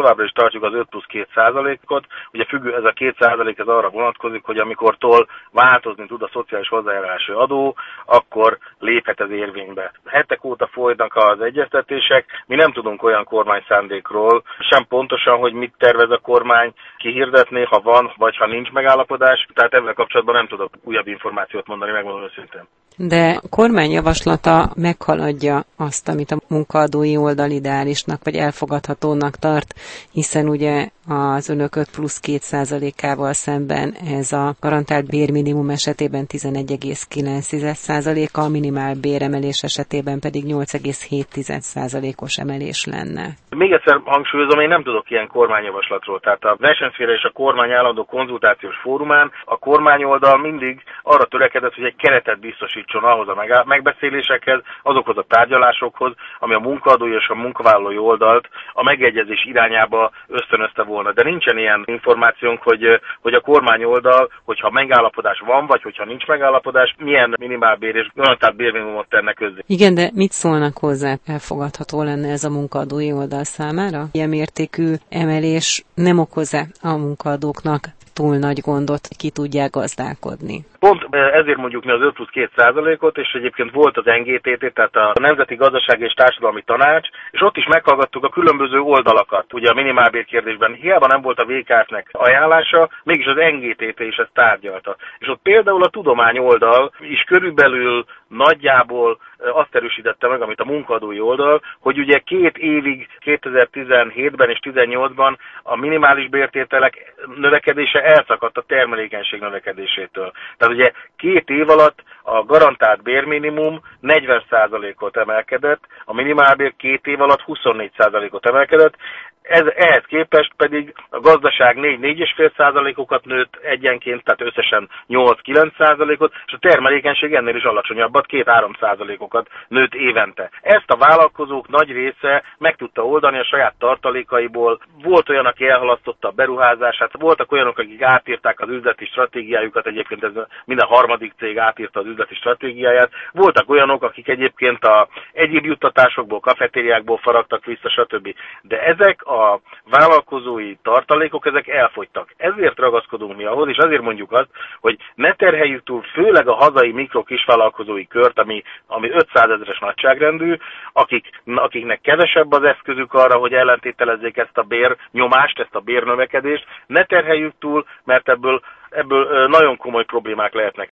továbbra is tartjuk az 5+2%-ot. Ugye ez a 2% ez arra vonatkozik, hogy amikortól változni tud a szociális hozzájárulási adó, akkor léphet ez érvénybe. Hetek óta folynak az egyeztetések, mi nem tudunk olyan kormányszándékról, sem pontosan, hogy mit tervez a kormány kihirdetni, ha van, vagy ha nincs megállapodás, tehát ezzel kapcsolatban nem tudok újabb információt mondani, megmondom őszintén. De a kormány javaslata meghaladja azt, amit a munkaadói oldal ideálisnak vagy elfogadhatónak tart, hiszen ugye az önök 5+2%-ával szemben ez a garantált bérminimum esetében 11,9%, a minimál béremelés esetében pedig 8,7%-os emelés lenne. Még egyszer hangsúlyozom, én nem tudok ilyen kormányjavaslatról. Tehát a versenyszféra és a kormány állandó konzultációs fórumán a kormányoldal mindig arra törekedett, hogy egy keretet biztosítson ahhoz a megbeszélésekhez, azokhoz a tárgyalásokhoz, ami a munkaadói és a munkavállalói oldalt a megegyezés irányába ösztönözte volna. De nincsen ilyen információnk, hogy a kormányoldal, hogyha megállapodás van, vagy hogyha nincs megállapodás, milyen minimálbér és garantált bérminimumot tenne közzé. Igen, de mit szólnak hozzá? Elfogadható lenne ez a munkaadói oldal számára? Ilyen mértékű emelés nem okoz-e a munkaadóknak túl nagy gondot, ki tudják gazdálkodni? Pont ezért mondjuk mi az 5+2%-ot, és egyébként volt az NGTT, tehát a Nemzeti Gazdasági és Társadalmi Tanács, és ott is meghallgattuk a különböző oldalakat. Ugye a minimálbér kérdésben hiába nem volt a VK-nek ajánlása, mégis az NGTT is ezt tárgyalta. És ott például a tudomány oldal is körülbelül nagyjából azt erősítette meg, amit a munkadói oldal, hogy ugye 2 évig, 2017-ben és 2018-ban a minimális bértételek növekedése elszakadt a termelékenység növekedésétől. Tehát ugye 2 év alatt a garantált bérminimum 40%-ot emelkedett, a minimálbér 2 év alatt 24%-ot emelkedett, ehhez képest pedig a gazdaság 4-4,5%-okat nőtt egyenként, tehát összesen 8-9%-ot, és a termelékenység ennél is alacsonyabbat, 2-3%-okat nőtt évente. Ezt a vállalkozók nagy része meg tudta oldani a saját tartalékaiból. Volt olyan, aki elhalasztotta a beruházását, voltak olyanok, akik átírták az üzleti stratégiájukat, egyébként ez minden harmadik cég átírta az üzleti stratégiáját. Voltak olyanok, akik egyébként a egyéb juttatásokból, kafetériákból faragtak vissza, stb. De ezek a vállalkozói tartalékok, ezek elfogytak. Ezért ragaszkodunk mi ahhoz, és azért mondjuk azt, hogy ne terheljük túl főleg a hazai mikro-kisvállalkozói kört, ami 500 000-es nagyságrendű, akiknek kevesebb az eszközük arra, hogy ellentételezzék ezt a bérnyomást, ezt a bérnövekedést. Ne terheljük túl, mert ebből nagyon komoly problémák lehetnek.